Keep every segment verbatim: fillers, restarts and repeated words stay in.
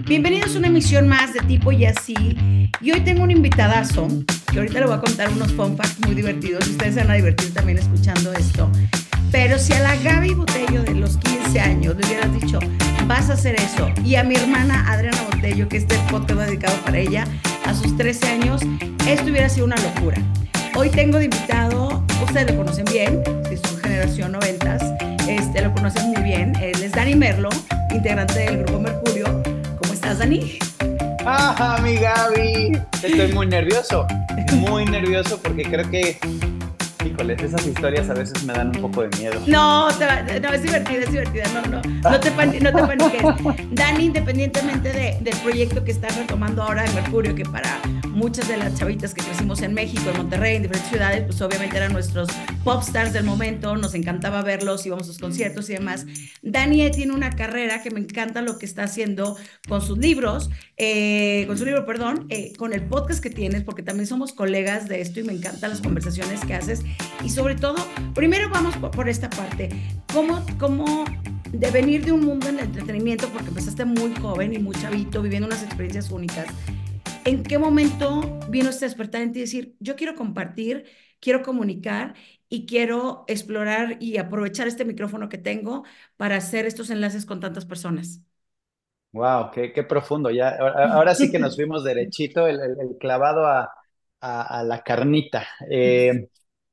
Bienvenidos a una emisión más de Tipo y Así. Y hoy tengo un invitadazo, que ahorita le voy a contar unos fun facts muy divertidos. Ustedes se van a divertir también escuchando esto. Pero si a la Gaby Botello de los quince años le hubieras dicho, vas a hacer eso, y a mi hermana Adriana Botello, que este podcast va dedicado para ella, a sus trece años, esto hubiera sido una locura. Hoy tengo de invitado, ustedes lo conocen bien, si son generación noventas, este, lo conocen muy bien. Él es Dani Merlo, integrante del Grupo Mercurio. ¿Cómo estás, Dani? ¡Ah, mi Gaby! Estoy muy nervioso, muy nervioso porque creo que, híjoles, esas historias a veces me dan un poco de miedo. No, te, no, es divertida, es divertida. No, no, no te, pan, no te paniques. Dani, independientemente de, del proyecto que está retomando ahora en Mercurio, que para muchas de las chavitas que crecimos en México, en Monterrey, en diferentes ciudades, pues obviamente eran nuestros popstars del momento, nos encantaba verlos, íbamos a sus conciertos y demás. Dani tiene una carrera que me encanta lo que está haciendo con sus libros, eh, con su libro, perdón, eh, con el podcast que tienes, porque también somos colegas de esto y me encantan las conversaciones que haces. Y sobre todo, primero vamos por, por esta parte, ¿cómo, cómo de venir de un mundo en el entretenimiento, porque empezaste muy joven y muy chavito, viviendo unas experiencias únicas, ¿en qué momento vino este despertar en ti y decir, yo quiero compartir, quiero comunicar y quiero explorar y aprovechar este micrófono que tengo para hacer estos enlaces con tantas personas? ¡Wow! ¡Qué, qué profundo! Ya, ahora, ahora sí que nos fuimos derechito, el, el- el clavado a, a- a la carnita. Eh,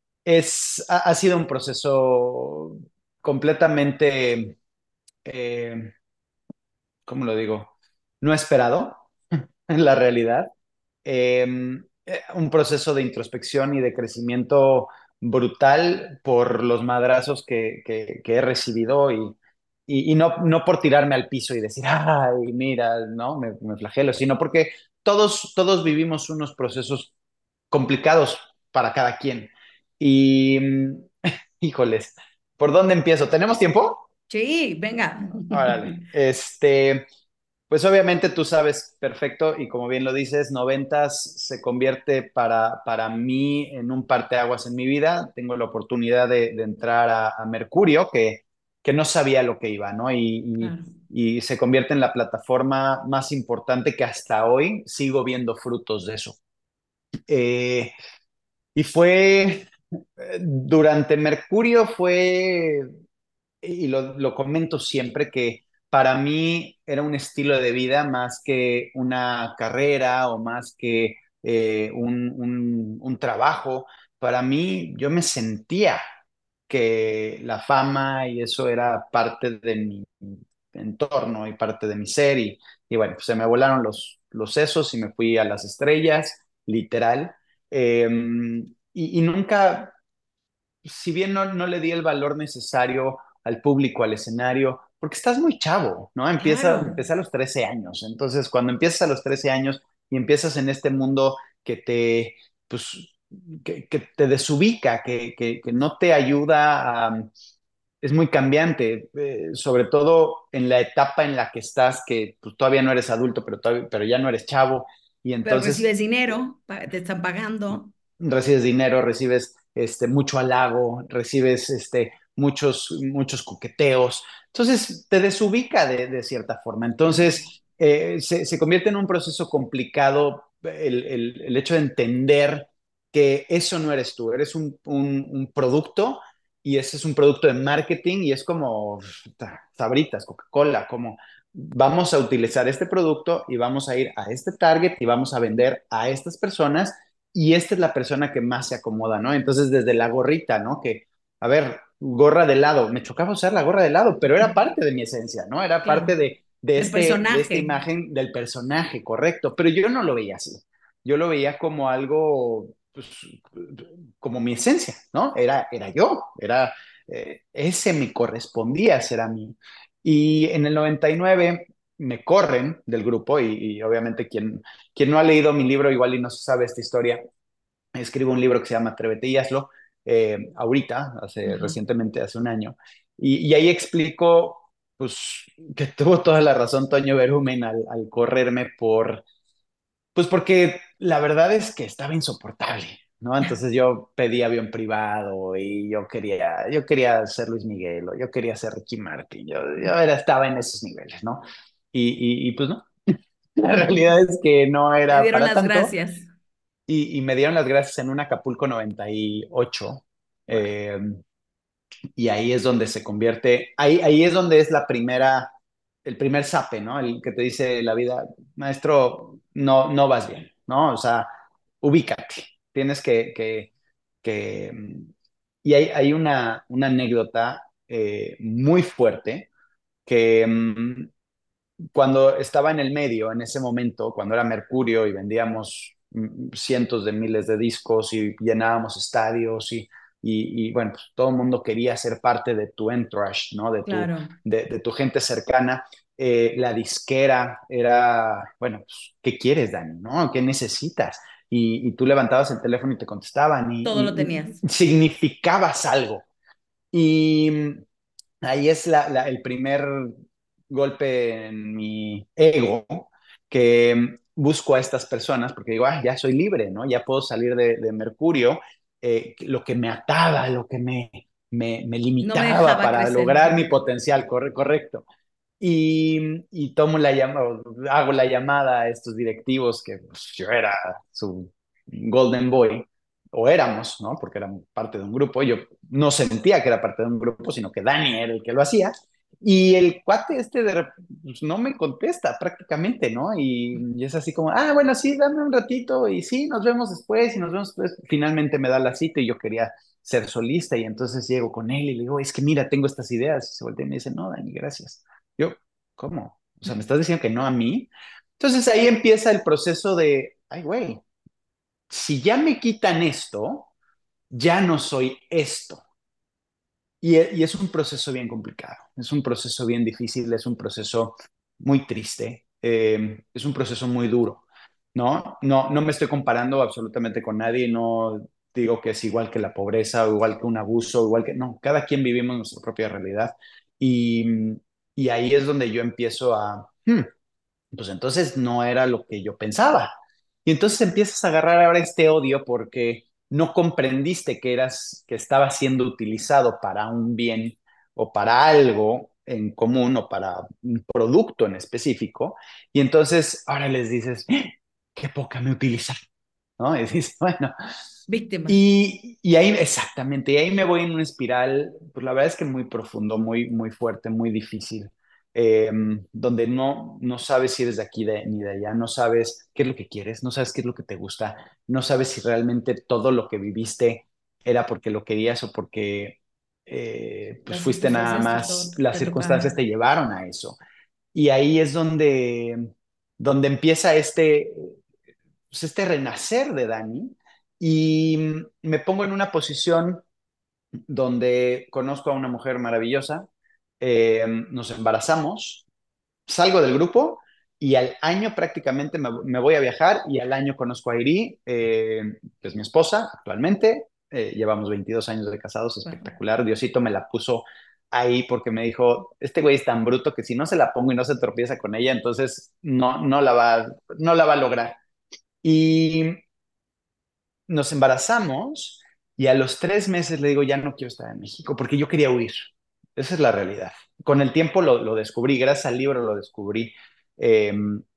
es, ha, ha sido un proceso completamente, eh, ¿cómo lo digo? No esperado en la realidad. eh, eh, un proceso de introspección y de crecimiento brutal por los madrazos que, que- que he recibido y, y- y no, no por tirarme al piso y decir, ay, mira, no, me, me flagelo, sino porque todos, todos vivimos unos procesos complicados para cada quien. Y, mm, híjoles, ¿por dónde empiezo? ¿Tenemos tiempo? Sí, venga. Órale, este... Pues obviamente tú sabes perfecto y como bien lo dices, noventas se convierte para, para mí en un parteaguas en mi vida. Tengo la oportunidad de, de entrar a, a Mercurio, que, que no sabía lo que iba, ¿no? Y, Claro. y, y se convierte en la plataforma más importante que hasta hoy sigo viendo frutos de eso. Eh, y fue, eh, durante Mercurio fue y lo, lo comento siempre, que para mí era un estilo de vida más que una carrera o más que eh, un, un, un trabajo. Para mí, yo me sentía que la fama y eso era parte de mi entorno y parte de mi ser y, y bueno, pues se me volaron los, los sesos y me fui a las estrellas, literal. Eh, y, y nunca, si bien no, no le di el valor necesario al público, al escenario, porque estás muy chavo, ¿no? Empieza, Claro. empecé a los trece años. Entonces, cuando empiezas a los trece años y empiezas en este mundo que te, pues, que, que te desubica, que, que, que no te ayuda a... Es muy cambiante, eh, sobre todo en la etapa en la que estás, que pues, todavía no eres adulto, pero, todavía, pero ya no eres chavo, y Pero entonces recibes dinero, te están pagando. recibes dinero, recibes este, mucho halago, recibes este, muchos, muchos coqueteos. Entonces te desubica de, de cierta forma. Entonces eh, se, se, convierte en un proceso complicado el, el, el, hecho de entender que eso no eres tú, eres un, un, un producto y ese es un producto de marketing y es como Sabritas, Coca-Cola, como vamos a utilizar este producto y vamos a ir a este target y vamos a vender a estas personas y esta es la persona que más se acomoda, ¿no? Entonces, desde la gorrita, ¿no? Que, a ver, gorra de lado, me chocaba usar la gorra de lado, pero era parte de mi esencia, ¿no? Era parte Claro. de, de, El este, de esta personaje. imagen del personaje, correcto, pero yo no lo veía así, yo lo veía como algo, pues, como mi esencia, ¿no? Era, era yo, era, eh, ese me correspondía ser a mí. Y en el noventa y nueve me corren del grupo y, y obviamente quien, quien no ha leído mi libro igual y no se sabe esta historia, escribo un libro que se llama Atrévete y hazlo, eh, ahorita, hace, Ajá. recientemente, hace un año, y, y ahí explico pues, que tuvo toda la razón Toño Berumen al, al correrme por, pues porque la verdad es que estaba insoportable, ¿no? Entonces yo pedí avión privado y yo quería, yo quería ser Luis Miguel o yo quería ser Ricky Martin, yo, yo era, estaba en esos niveles, ¿no? Y, y, y pues no. La realidad es que no Te era dieron para las tanto gracias. y, y me dieron las gracias en un Acapulco noventa y ocho. Wow. eh, y ahí es donde se convierte, ahí, ahí es donde es la primera, el primer zape, ¿no? El que te dice la vida, maestro, no, no vas bien, ¿no? O sea, ubícate, tienes que, que, que... Y hay, hay una, una anécdota eh, muy fuerte que mm, cuando estaba en el medio, en ese momento, cuando era Mercurio y vendíamos mm, cientos de miles de discos y llenábamos estadios y, y, y, bueno, pues todo el mundo quería ser parte de tu entourage, ¿no? De tu, Claro, de, de tu gente cercana. Eh, la disquera era, bueno, pues, ¿qué quieres, Dani? ¿No? ¿Qué necesitas? Y, y tú levantabas el teléfono y te contestaban y, todo lo y, tenías. y significabas algo. Y ahí es la, la- el primer golpe en mi ego que busco a estas personas porque digo, ah, ya soy libre, ¿no? Ya puedo salir de, de Mercurio, eh, lo que me ataba, lo que me, me, me No me limitaba dejaba para crecer. lograr mi potencial, corre- correcto. Y, y tomo la llamada, hago la llamada a estos directivos que pues, yo era su golden boy, o éramos, ¿no? Porque éramos parte de un grupo. Yo no sentía que era parte de un grupo, sino que Dani era el que lo hacía. Y el cuate este de, rep- pues, no me contesta prácticamente, ¿no? Y, y es así como, ah, bueno, sí, dame un ratito y sí, nos vemos después y nos vemos después. Finalmente me da la cita y yo quería ser solista y entonces llego con él y le digo, es que mira, tengo estas ideas. Y se voltea y me dice, no, Dani, gracias. Yo, ¿cómo? O sea, ¿me estás diciendo que no a mí? Entonces ahí empieza el proceso de, ay, güey, si ya me quitan esto, ya no soy esto. Y, y es un proceso bien complicado, es un proceso bien difícil, es un proceso muy triste, eh, es un proceso muy duro, ¿no? No, no me estoy comparando absolutamente con nadie, no digo que es igual que la pobreza o igual que un abuso, igual que, no, cada quien vivimos nuestra propia realidad y, y ahí es donde yo empiezo a, hmm, pues entonces no era lo que yo pensaba. Y entonces empiezas a agarrar ahora este odio porque no comprendiste que eras, que estaba siendo utilizado para un bien o para algo en común o para un producto en específico. Y entonces ahora les dices, ¡ah! Qué poca me utiliza, ¿no? Y dices, bueno, Víctima. y, y ahí, exactamente, y ahí me voy en una espiral, pues la verdad es que muy profundo, muy, muy fuerte, muy difícil, eh, donde no, no sabes si eres de aquí de, ni de allá, no sabes qué es lo que quieres, no sabes qué es lo que te gusta, no sabes si realmente todo lo que viviste era porque lo querías o porque eh, pues Las fuiste nada circunstancias te, to- más, las te circunstancias tocaron. te llevaron a eso. Y ahí es donde, donde empieza este, pues este renacer de Dani y me pongo en una posición donde conozco a una mujer maravillosa, eh, nos embarazamos, salgo del grupo y al año prácticamente me, me voy a viajar y al año conozco a Iri, eh, que es mi esposa actualmente, eh, llevamos veintidós años de casados, Wow. espectacular, Diosito me la puso ahí porque me dijo, este güey es tan bruto que si no se la pongo y no se tropieza con ella, entonces no, no, la, va, no la va a lograr. Y nos embarazamos y a los tres meses le digo, ya no quiero estar en México porque yo quería huir. Esa es la realidad. Con el tiempo lo, lo descubrí, gracias al libro lo descubrí. Eh,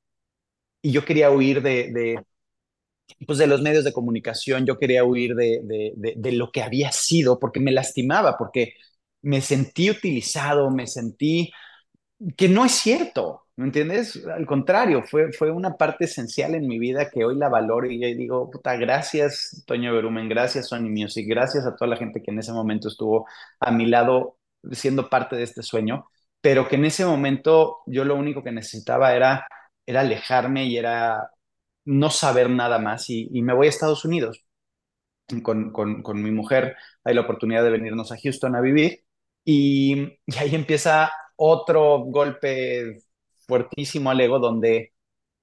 y yo quería huir de, de, pues de los medios de comunicación, yo quería huir de, de, de, de lo que había sido porque me lastimaba, porque me sentí utilizado, me sentí que no es cierto, ¿me entiendes? Al contrario, fue, fue una parte esencial en mi vida que hoy la valoro y digo, puta, gracias Toño Berumen, gracias Sony Music, gracias a toda la gente que en ese momento estuvo a mi lado siendo parte de este sueño, pero que en ese momento yo lo único que necesitaba era, era alejarme y era no saber nada más y, y me voy a Estados Unidos con, con, con, mi mujer, hay la oportunidad de venirnos a Houston a vivir y, y ahí empieza otro golpe fuertísimo al ego donde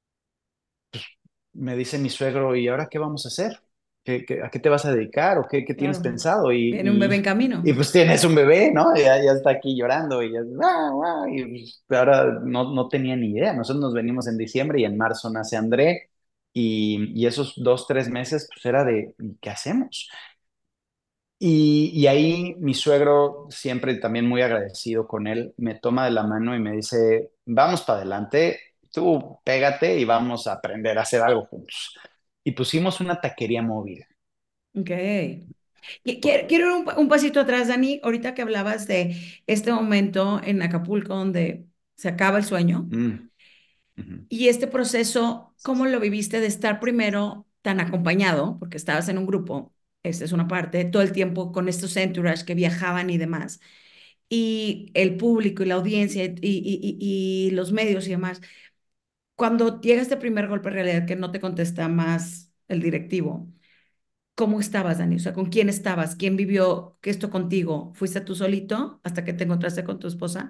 me dice mi suegro, ¿y ahora qué vamos a hacer? ¿Qué, qué, a qué te vas a dedicar o qué, qué tienes Claro. pensado? Y, Viene un bebé en y, camino. y, pues tienes un bebé, ¿no? Ya, ya está aquí llorando y, ya, ah, ah, y pues, ahora no, no tenía ni idea. Nosotros nos venimos en diciembre y en marzo nace André y, y esos dos, tres meses pues era de, ¿qué hacemos? Y, y ahí mi suegro, siempre también muy agradecido con él, me toma de la mano y me dice, vamos para adelante. tú pégate y vamos a aprender a hacer algo juntos. Y pusimos una taquería móvil. Ok. Qui- Quiero, quiero ir un, pa- un pasito atrás, Dani, ahorita que hablabas de este momento en Acapulco donde se acaba el sueño Mm, ujú. y este proceso, ¿cómo lo viviste de estar primero tan acompañado, porque estabas en un grupo, esta es una parte, todo el tiempo con estos entourage que viajaban y demás, y el público y la audiencia y, y, y, y los medios y demás? Cuando llega este primer golpe de realidad que no te contesta más el directivo, ¿cómo estabas, Dani? O sea, ¿con quién estabas? ¿Quién vivió esto contigo? ¿Fuiste tú solito hasta que te encontraste con tu esposa?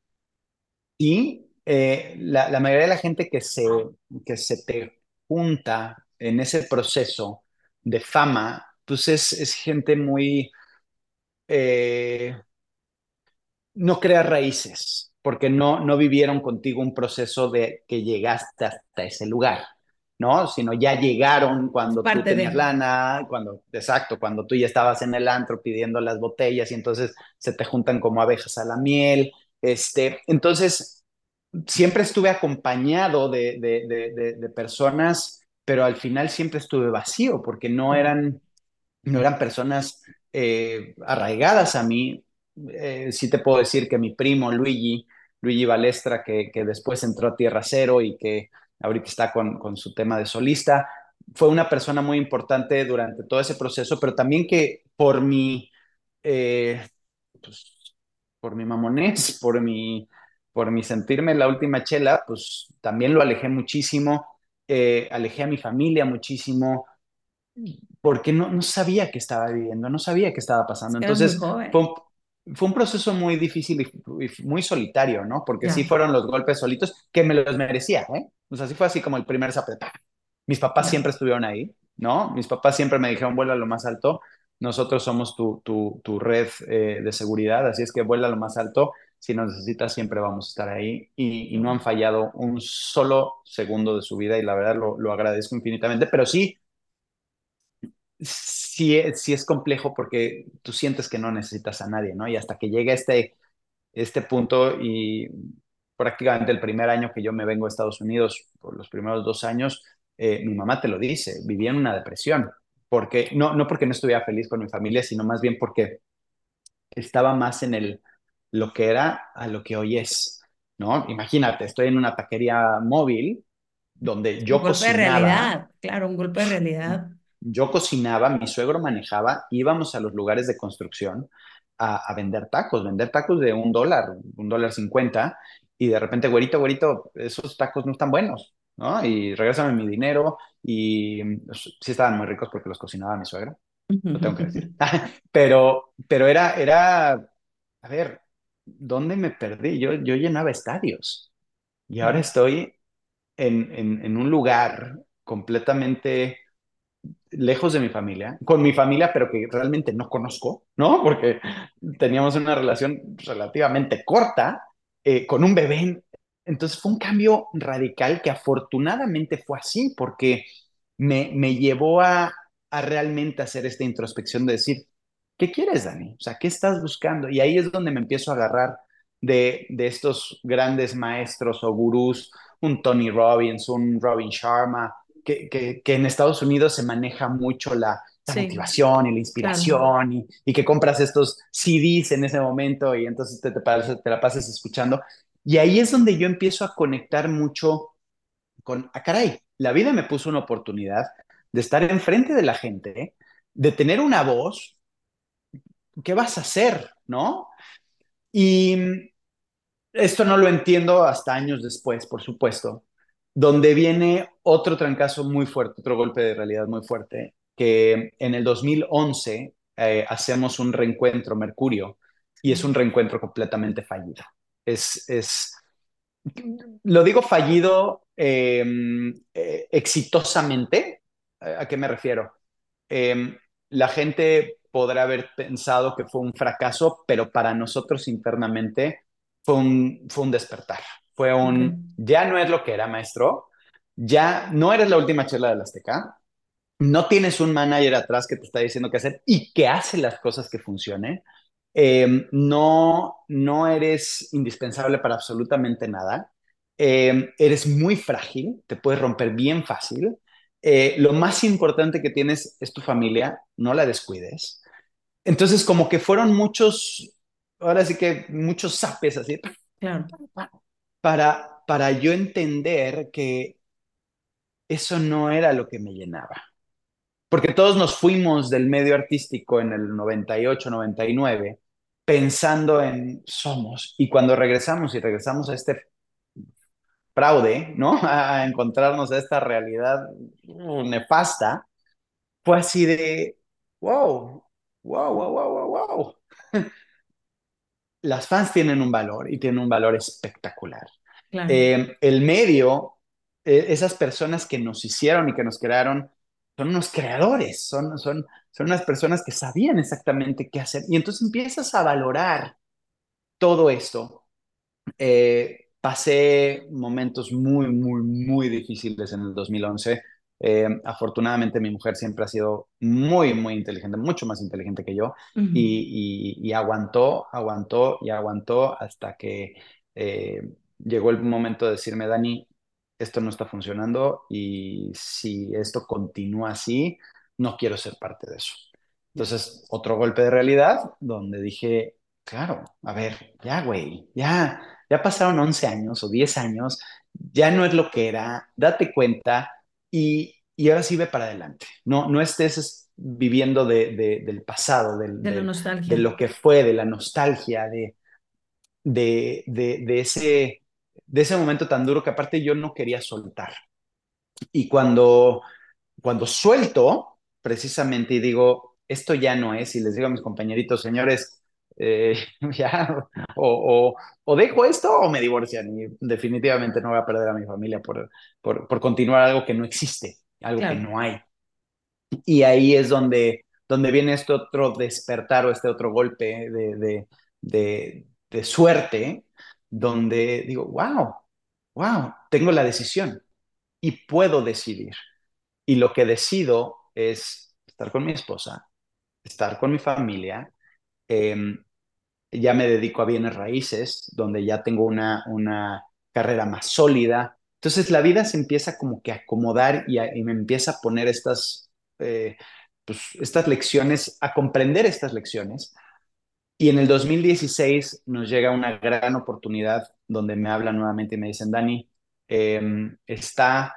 Y eh, la, la mayoría de la gente que se, que se te junta en ese proceso de fama, pues es, es gente muy, eh, no crea raíces, porque no, no vivieron contigo un proceso de que llegaste hasta ese lugar, ¿no? Sino ya llegaron Es cuando tú parte tenías de... lana, cuando, exacto, cuando tú ya estabas en el antro pidiendo las botellas y entonces se te juntan como abejas a la miel. Este, entonces, siempre estuve acompañado de, de, de, de, de personas, pero al final siempre estuve vacío porque no Claro. eran no eran personas eh, arraigadas a mí. Eh, sí te puedo decir que mi primo Luigi, Luigi Balestra, que, que después entró a Tierra Cero y que ahorita está con, con su tema de solista, fue una persona muy importante durante todo ese proceso, pero también que por mi, eh, pues, por mi mamonés, por mi, por mi sentirme la última chela, pues también lo alejé muchísimo, eh, alejé a mi familia muchísimo, porque no, no sabía qué estaba viviendo, no sabía qué estaba Es pasando. que eras muy Entonces, fue joven. un, fue un proceso muy difícil y, y muy solitario, ¿no? Porque sí Ya, fueron los golpes solitos que me los merecía, ¿eh? O sea, sí fue así como el primer zapetón. Mis papás ya. siempre estuvieron ahí, ¿no? Mis papás siempre me dijeron, vuela lo más alto, nosotros somos tu, tu, tu red eh, de seguridad, así es que vuela lo más alto, si nos necesitas siempre vamos a estar ahí y, y Qué no han bueno. fallado un solo segundo de su vida y la verdad lo, lo agradezco infinitamente, pero sí sí, es- sí es complejo porque tú sientes que no necesitas a nadie, ¿no? Y hasta que llega este, este punto y prácticamente el primer año que yo me vengo a Estados Unidos, por los primeros dos años, eh, mi mamá te lo dice, vivía en una depresión, porque no, no porque no estuviera feliz con mi familia, sino más bien porque estaba más en el lo que era a lo que hoy es, ¿no? Imagínate, estoy en una taquería móvil donde Un yo golpe de cocinaba. realidad, claro, un golpe de realidad. Yo cocinaba, mi suegro manejaba, íbamos a los lugares de construcción a, a vender tacos, vender tacos de un dólar, un dólar cincuenta, y de repente, güerito, güerito, esos tacos no están buenos, ¿no? Y regrésame mi dinero, y pues, sí estaban muy ricos porque los cocinaba mi suegro, lo tengo que decir. Pero, pero era, era, a ver, ¿dónde me perdí? Yo, yo llenaba estadios y ahora Claro. estoy en, en, en un lugar completamente lejos de mi familia, con mi familia, pero que realmente no conozco, ¿no? Porque teníamos una relación relativamente corta, eh, con un bebé. Entonces fue un cambio radical que afortunadamente fue así, porque me, me llevó a, a realmente hacer esta introspección de decir, ¿qué quieres, Dani? O sea, ¿qué estás buscando? Y ahí es donde me empiezo a agarrar de, de estos grandes maestros o gurús, un Tony Robbins, un Robin Sharma, que, que, que en Estados Unidos se maneja mucho la, la Sí, motivación y la claro. inspiración y, y, que compras estos C Ds en ese momento y entonces te, te, te la pasas escuchando. Y ahí es donde yo empiezo a conectar mucho con, ah, caray, la vida me puso una oportunidad de estar enfrente de la gente, de tener una voz, ¿qué vas a hacer? ¿No? Y esto no lo entiendo hasta años después, por supuesto, donde viene otro trancazo muy fuerte, otro golpe de realidad muy fuerte, que en el dos mil once eh, hacemos un reencuentro Mercurio y es un reencuentro completamente fallido. Es, es lo digo fallido eh, eh, exitosamente. ¿A qué me refiero? Eh, la gente podrá haber pensado que fue un fracaso, pero para nosotros internamente fue un, fue un despertar. Fue Ok. un, ya no es lo que era, maestro, ya no eres la última chela del Azteca, no tienes un manager atrás que te está diciendo qué hacer y que hace las cosas que funcionen. Eh, no, no eres indispensable para absolutamente nada. eh, eres muy frágil, te puedes romper bien fácil. Eh, lo más importante que tienes es tu familia, no la descuides. Entonces, como que fueron muchos, ahora sí que muchos zapes así, Claro, para, para yo entender que eso no era lo que me llenaba. Porque todos nos fuimos del medio artístico en el noventa y ocho, noventa y nueve, pensando en somos. Y cuando regresamos y regresamos a este fraude, ¿no? A encontrarnos a esta realidad uh, nefasta, fue así de, wow, wow, wow, wow, wow, wow. Las fans tienen un valor y tienen un valor espectacular. claro, Eh, el medio, eh, esas personas que nos hicieron y que nos crearon, son unos creadores, son, son, son unas personas que sabían exactamente qué hacer. Y entonces empiezas a valorar todo esto. Eh, pasé momentos muy, muy, muy difíciles en el dos mil once. Eh, afortunadamente mi mujer siempre ha sido muy, muy inteligente, mucho más inteligente que yo, ujú, y, y- y aguantó, aguantó y aguantó hasta que eh, llegó el momento de decirme, Dani, esto no está funcionando y si esto continúa así, no quiero ser parte de eso. Entonces, otro golpe de realidad donde dije, claro, a ver, ya, güey, ya. Ya pasaron once años o diez años, ya no es lo que era, date cuenta y, y ahora sí ve para adelante. No, no estés viviendo de, de- del pasado, del, de la del- de nostalgia. lo que fue, de la nostalgia, de, de, de, de ese, de ese momento tan duro que aparte yo no quería soltar. Y cuando, cuando suelto, precisamente, y digo, esto ya no es, y les digo a mis compañeritos, señores, eh, ya, o, o, o dejo esto o me divorcian, y definitivamente no voy a perder a mi familia por, por, por continuar algo que no existe, algo que Claro, no hay. Y ahí es donde, donde viene este otro despertar o este otro golpe de, de, de, de suerte, donde digo, wow, wow, tengo la decisión y puedo decidir. Y lo que decido es estar con mi esposa, estar con mi familia. eh, ya me dedico a bienes raíces, donde ya tengo una, una carrera más sólida. Entonces la vida se empieza como que a acomodar y, a- y me empieza a poner estas, eh, pues, estas lecciones, a comprender estas lecciones. Y en el dos mil dieciséis nos llega una gran oportunidad donde me hablan nuevamente y me dicen, Dani, eh, está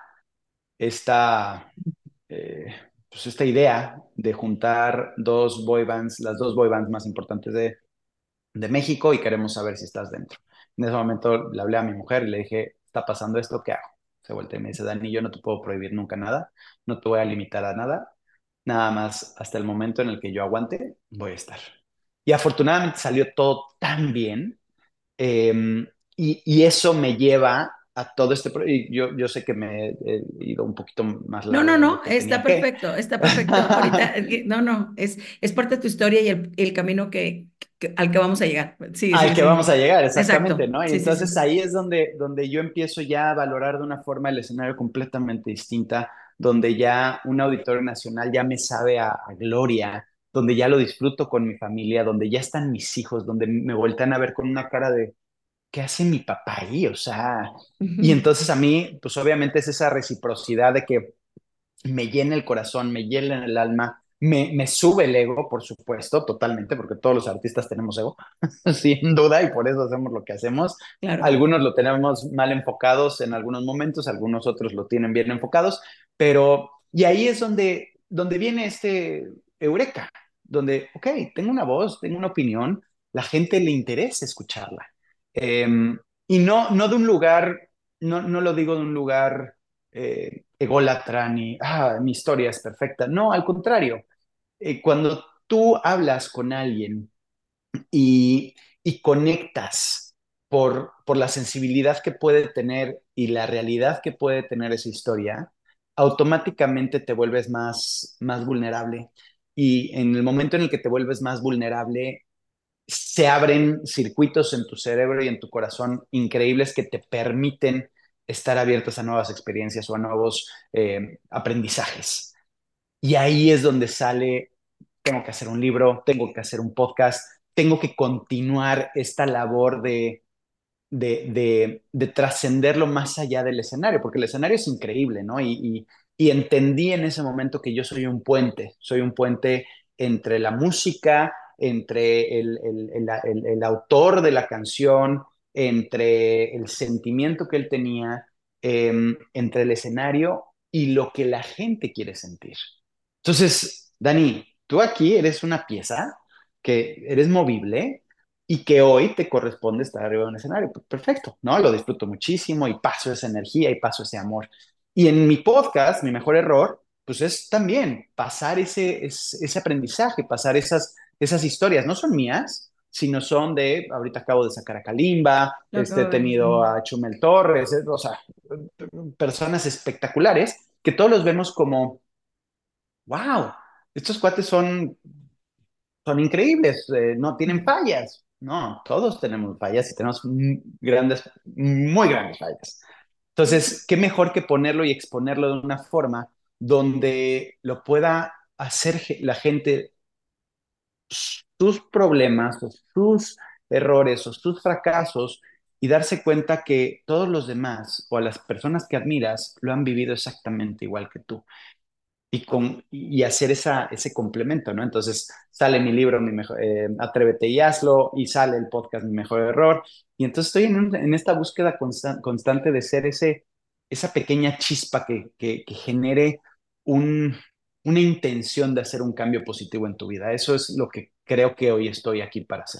esta eh, pues esta idea de juntar dos boy bands, las dos boy bands más importantes de, de México y queremos saber si estás dentro. En ese momento le hablé a mi mujer y le dije, está pasando esto, ¿qué hago? Se voltea y me dice, Dani, yo no te puedo prohibir nunca nada, no te voy a limitar a nada, nada más hasta el momento en el que yo aguante, voy a estar. Y afortunadamente salió todo tan bien eh, y, y, eso me lleva a todo este... Y yo, yo sé que me he ido un poquito más no, no, largo de lo no, que está tenía que. perfecto, está perfecto. Ahorita, eh, no, no, es, es parte de tu historia y el, el camino que, que- al que vamos a llegar. Sí, Al sí, que sí, vamos a sí. llegar, exactamente, Exacto, ¿no? Y sí, sí, sí. entonces ahí es donde, donde yo empiezo ya a valorar de una forma el escenario completamente distinta, donde ya un auditorio nacional ya me sabe a, a gloria, donde ya lo disfruto con mi familia, donde ya están mis hijos, donde me voltean a ver con una cara de, ¿qué hace mi papá ahí? O sea, y Ujú, entonces a mí, pues obviamente es esa reciprocidad de que me llena el corazón, me llena el alma, me, me sube el ego, por supuesto, totalmente, porque todos los artistas tenemos ego, sin duda, y por eso hacemos lo que hacemos. claro. Algunos lo tenemos mal enfocados en algunos momentos, algunos otros lo tienen bien enfocados, pero, y ahí es donde, donde viene este eureka, donde, ok, tengo una voz, tengo una opinión, la gente le interesa escucharla. Eh, y no, no de un lugar, no, no lo digo de un lugar eh, ególatra ni, ah, mi historia es perfecta. No, al contrario, eh, cuando tú hablas con alguien y, y conectas por, por la sensibilidad que puede tener y la realidad que puede tener esa historia, automáticamente te vuelves más, más vulnerable. Y en el momento en el que te vuelves más vulnerable, se abren circuitos en tu cerebro y en tu corazón increíbles que te permiten estar abiertos a nuevas experiencias o a nuevos eh, aprendizajes. Y ahí es donde sale, tengo que hacer un libro, tengo que hacer un podcast, tengo que continuar esta labor de, de, de, de trascenderlo más allá del escenario, porque el escenario es increíble, ¿no? Y, y, y entendí en ese momento que yo soy un puente, soy un puente entre la música, entre el, el, el, el, el autor de la canción, entre el sentimiento que él tenía, eh, entre el escenario y lo que la gente quiere sentir. Entonces, Dani, tú aquí eres una pieza que eres movible y que hoy te corresponde estar arriba de un escenario. Pues, perfecto, ¿no? Lo disfruto muchísimo y paso esa energía y paso ese amor. Y en mi podcast, mi mejor error, pues es también pasar ese, ese, ese aprendizaje, pasar esas, esas historias. No son mías, sino son de, ahorita acabo de sacar a Kalimba, Lo este, he acabo de ver, tenido sí. a Chumel Torres, eh, o sea, personas espectaculares que todos los vemos como, wow, estos cuates son son increíbles, eh, no tienen fallas. No, todos tenemos fallas y tenemos m- grandes, muy grandes fallas. Entonces, qué mejor que ponerlo y exponerlo de una forma donde lo pueda hacer ge- la gente sus problemas, o sus errores o sus fracasos y darse cuenta que todos los demás o a las personas que admiras lo han vivido exactamente igual que tú y, con, y hacer esa, ese complemento, ¿no? Entonces sale mi libro, mi mejor, eh, Atrévete y hazlo, y sale el podcast Mi Mejor Error, y entonces estoy en, un, en esta búsqueda constan, constante de ser ese, esa pequeña chispa que, que, que genere un, una intención de hacer un cambio positivo en tu vida. Eso es lo que creo que hoy estoy aquí para hacer.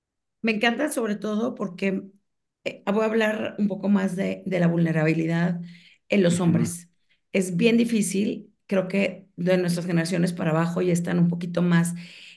Me encanta sobre todo porque eh, voy a hablar un poco más de, de la vulnerabilidad en los Ujú, hombres. Es bien difícil, creo que de nuestras generaciones para abajo ya están un poquito más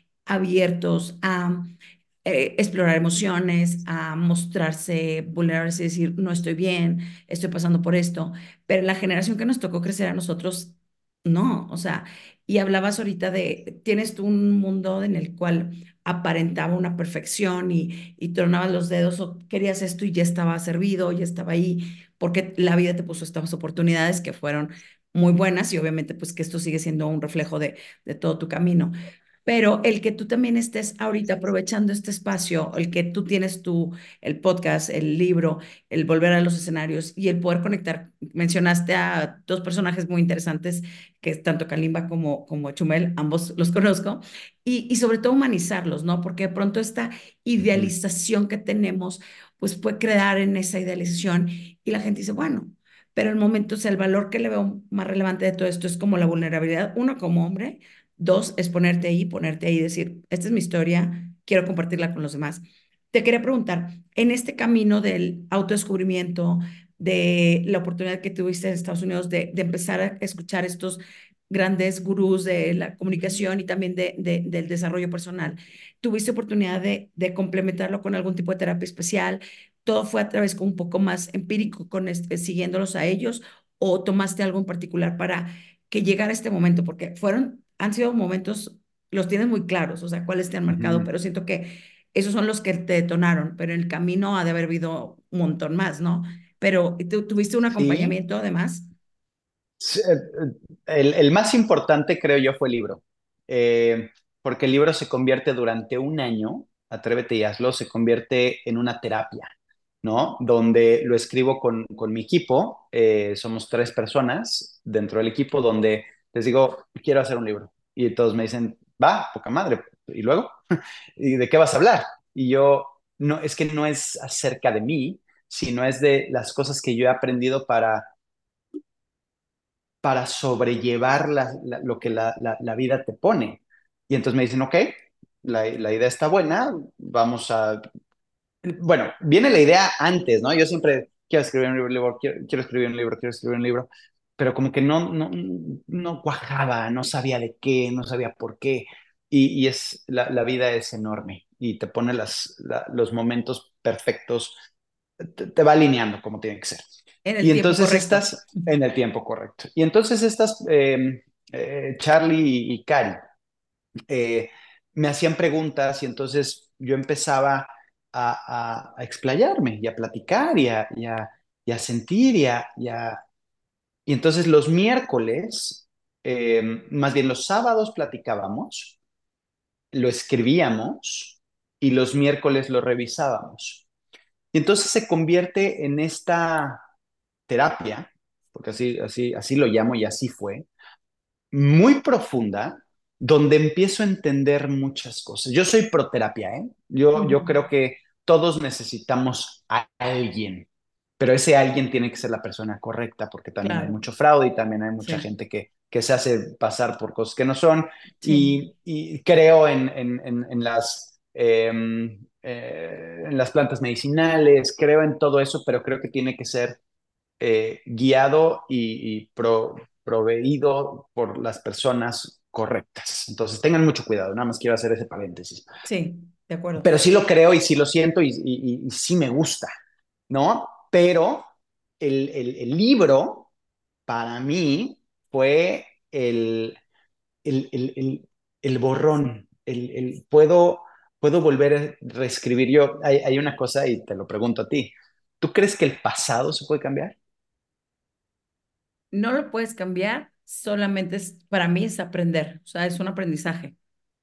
abiertos a eh, explorar emociones, a mostrarse vulnerables y decir, no estoy bien, estoy pasando por esto, pero la generación que nos tocó crecer a nosotros, no, o sea, y hablabas ahorita de, tienes tú un mundo en el cual aparentaba una perfección y, y tronabas los dedos o querías esto y ya estaba servido, ya estaba ahí, porque la vida te puso estas oportunidades que fueron muy buenas y obviamente pues que esto sigue siendo un reflejo de, de todo tu camino. Pero el que tú también estés ahorita aprovechando este espacio, el que tú tienes tu, el podcast, el libro, el volver a los escenarios y el poder conectar. Mencionaste a dos personajes muy interesantes, que es tanto Kalimba como, como Chumel, ambos los conozco, y, y sobre todo humanizarlos, ¿no? Porque de pronto esta ujú. idealización que tenemos, pues puede crear en esa idealización y la gente dice, bueno, pero el momento, o sea, el valor que le veo más relevante de todo esto es como la vulnerabilidad, uno como hombre. Dos, es ponerte ahí, ponerte ahí y decir, esta es mi historia, quiero compartirla con los demás. Te quería preguntar, en este camino del autodescubrimiento, de la oportunidad que tuviste en Estados Unidos de, de empezar a escuchar estos grandes gurús de la comunicación y también de, de, del desarrollo personal, ¿tuviste oportunidad de, de complementarlo con algún tipo de terapia especial? ¿Todo fue a través con un poco más empírico, con este, siguiéndolos a ellos? ¿O tomaste algo en particular para que llegara este momento? Porque fueron han sido momentos, los tienes muy claros, o sea, cuáles te han marcado, Ujú. pero siento que esos son los que te detonaron, pero en el camino ha de haber habido un montón más, ¿no? Pero tú tuviste un Sí, acompañamiento además. sí, eh, eh, el, el más importante creo yo fue el libro. Eh, porque el libro se convierte durante un año, Atrévete y hazlo, se convierte en una terapia, ¿no? Donde lo escribo con, con mi equipo, eh, somos tres personas dentro del equipo, donde les digo, quiero hacer un libro. Y todos me dicen, va, poca madre. ¿Y luego? ¿Y de qué vas a hablar? Y yo, no, es que no es acerca de mí, sino es de las cosas que yo he aprendido para para sobrellevar la- la- lo que la, la- la vida te pone. Y entonces me dicen, ok, la, la idea está buena, vamos a... Bueno, viene la idea antes, ¿no? Yo siempre quiero escribir un libro, quiero, quiero escribir un libro, quiero escribir un libro, pero como que no, no, no cuajaba, no sabía de qué, no sabía por qué. Y, y es, la, la vida es enorme y te pone las, la- los momentos perfectos, te, te va alineando como tiene que ser. En el Y tiempo entonces correcto. estás en el tiempo correcto. Y entonces estas, eh, eh, Charlie y, y Cari, eh, me hacían preguntas y entonces yo empezaba a, a, a explayarme y a platicar y a, y a, y a sentir y a, y a... Y entonces los miércoles, eh, más bien los sábados platicábamos, lo escribíamos y los miércoles lo revisábamos. Y entonces se convierte en esta terapia, porque así, así, así lo llamo y así fue, muy profunda, donde empiezo a entender muchas cosas. Yo soy proterapia, ¿eh? Yo, Ujú. yo creo que todos necesitamos a alguien, pero ese alguien tiene que ser la persona correcta, porque también hay Claro, mucho fraude y también hay mucha sí, gente que, que se hace pasar por cosas que no son. sí, Y, y creo en, en, en, en las... Eh, eh, en las plantas medicinales, creo en todo eso, pero creo que tiene que ser eh, guiado y, y pro, proveído por las personas correctas. Entonces, tengan mucho cuidado, nada más quiero hacer ese paréntesis. sí, de acuerdo. Pero sí lo creo y sí lo siento y, y, y sí me gusta, ¿no? Pero el, el, el libro, para mí, fue el, el, el, el, el borrón, el, el, puedo, puedo volver a reescribir. Yo, hay, hay una cosa y te lo pregunto a ti. ¿Tú crees que el pasado se puede cambiar? No lo puedes cambiar, solamente es, para mí es aprender, o sea, es un aprendizaje.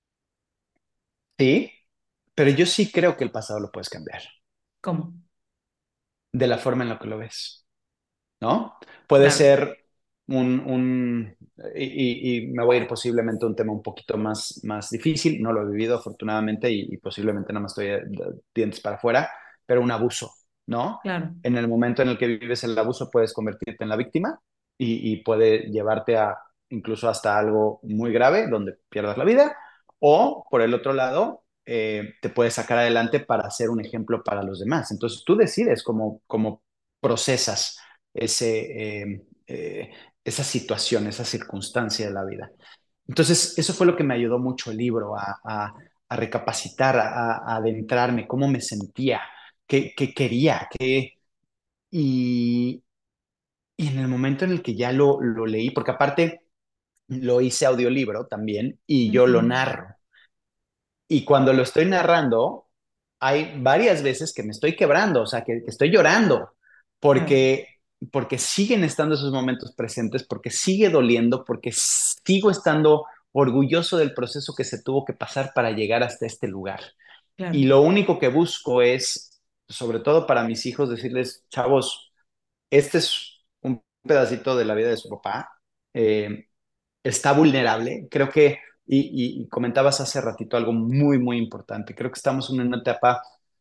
Sí, pero yo sí creo que el pasado lo puedes cambiar, ¿Cómo? de la forma en la que lo ves, ¿no? Puede Claro, ser un, un y, y- y me voy a ir posiblemente a un tema un poquito más, más difícil, no lo he vivido afortunadamente y, y posiblemente no me estoy de, de dientes para afuera, pero un abuso, ¿no? claro, En el momento en el que vives el abuso puedes convertirte en la víctima y, y puede llevarte a incluso hasta algo muy grave donde pierdas la vida, o por el otro lado, eh, te puedes sacar adelante para ser un ejemplo para los demás. Entonces tú decides cómo, cómo procesas ese, eh, eh, esa situación, esa circunstancia de la vida. Entonces, eso fue lo que me ayudó mucho el libro a, a, a recapacitar, a, a, adentrarme, cómo me sentía, qué, qué quería, qué... Y, y en el momento en el que ya lo, lo leí, porque aparte lo hice audiolibro también y yo lo ujú, narro. Y cuando lo estoy narrando, hay varias veces que me estoy quebrando, o sea, que, que estoy llorando, claro, porque, porque siguen estando esos momentos presentes, porque sigue doliendo, porque sigo estando orgulloso del proceso que se tuvo que pasar para llegar hasta este lugar. claro. Y lo único que busco es, sobre todo para mis hijos, decirles, chavos, este es un pedacito de la vida de su papá. Eh, está vulnerable. Creo que, y, y, comentabas hace ratito algo muy, muy importante. Creo que estamos en una etapa